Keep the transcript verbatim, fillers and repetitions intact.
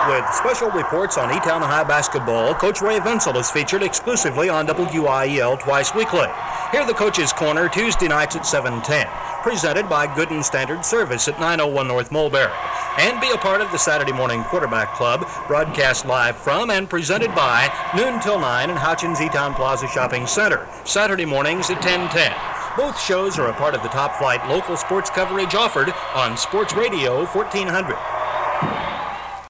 With special reports on E-Town High basketball, Coach Ray Vincel is featured exclusively on W I E L twice weekly. Hear the Coach's Corner Tuesday nights at seven ten, presented by Gooden Standard Service at nine oh one North Mulberry. And be a part of the Saturday Morning Quarterback Club, broadcast live from and presented by noon till nine in Houchins E-Town Plaza Shopping Center, Saturday mornings at ten ten. Both shows are a part of the top flight local sports coverage offered on Sports Radio fourteen hundred.